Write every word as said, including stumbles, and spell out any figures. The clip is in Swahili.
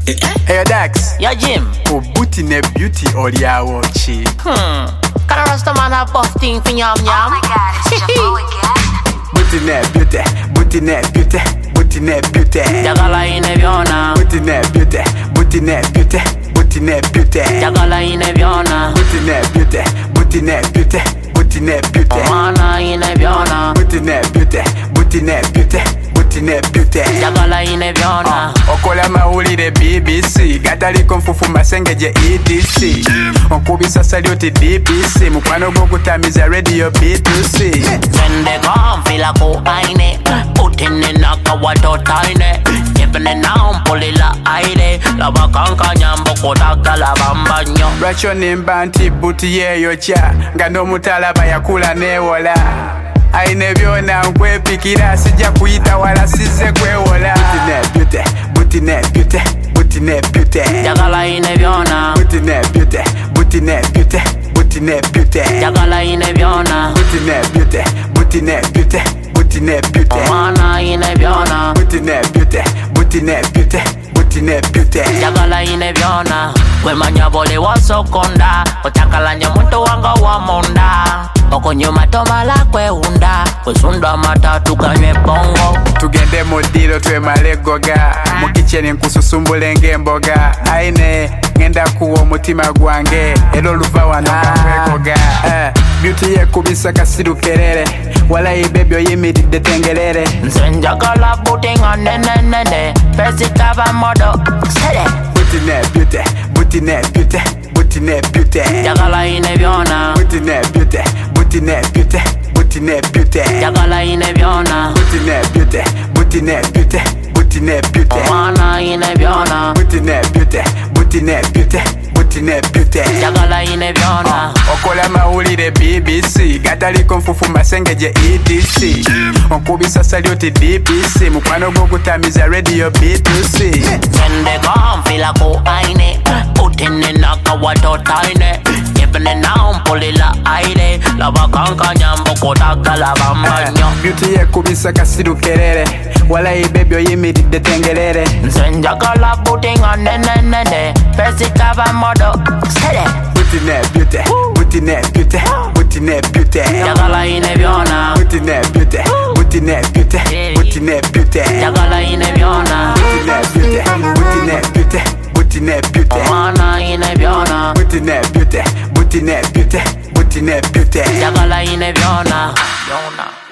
Hey Dax. Yo Jim. Oh booty ne beauty or ya watchi. Hmm. Can a rasta man have buff thing for yam yam? Oh my god, it's Jabbo again. Booty ne beauty, booty ne beauty, booty ne beauty. Jagala ine vyona. Booty ne beauty, booty ne beauty, booty ne beauty. Jagala ine vyona. Booty ne beauty, booty ne beauty, booty ne beauty. Mana ine vyona. Booty ne beauty, booty ne beauty. Jagala ine vyona. Okola mawulire B B C gataliko nfufu masengeje E D C onkubisa salioti D P C mukwano gokutamiza radio B two C Sende konfila ku aine utine naka watotaine Jepene na umpulila aire laba kanka nyambo kutagala bambanyo Racho nimba nti buti yeyo cha ngano mutalaba yakula newola aine byona nkwepikira sijja kuyita wala size kwewola Booty ne beauty, booty ne beauty, booty ne beauty. Jagala ine vyona. Booty ne beauty, booty ne beauty, booty ne beauty. Jagala ine vyona. Booty ne beauty, booty ne beauty, booty ne beauty. Mana ine vyona. Booty ne beauty, booty ne beauty, booty ne beauty. Jagala ine vyona. Wemanya bole wasokonda otakalanya muntu wanga wa monda okonyuma tomala kweunda kusunda matatu kanywe bongo tugende modiro twe malegoga mu kitchen nkususumbule ngemboga aine ngenda kuwo mutima gwange ero luva wano kwegoga eh beauty ye kubisa kasiru kerere wala ibebyo yimiridde tengerere nsenjagala butinga nenenene pesikaba modo sele booty ne beauty, booty ne beauty, booty ne beauty. Jagala ine vyona. Booty ne beauty, booty ne beauty, booty ne beauty. Jagala ine vyona. Booty ne beauty, booty ne beauty, booty ne beauty. Mana ine vyona. Booty ne beauty, booty ne beauty, booty ne beauty. Jagala ine vyona. Okola mawulire B B C gataliko nfufu masengeje E D C onkubisa salioti D P C mukwano gokutamiza radio B two C Sende konfila ku aine utine naka watotaine Jepene na umpulila aire laba kanka nyambo kutagala bambanyo Beauty ye kubisa kasiru kerere wala ibebyo yimiridde tengerere nsenjagala butinga nenenene pesikaba modo sele Booty ne beauty, booty ne beauty, booty ne beauty. Jagala ine vyona. Booty ne beauty, booty ne beauty, booty ne beauty. Jagala ine vyona. Booty ne beauty, booty ne beauty, booty ne beauty. Mana ine vyona. Booty ne beauty, booty ne beauty, booty ne beauty. Jagala ine vyona. Vyona.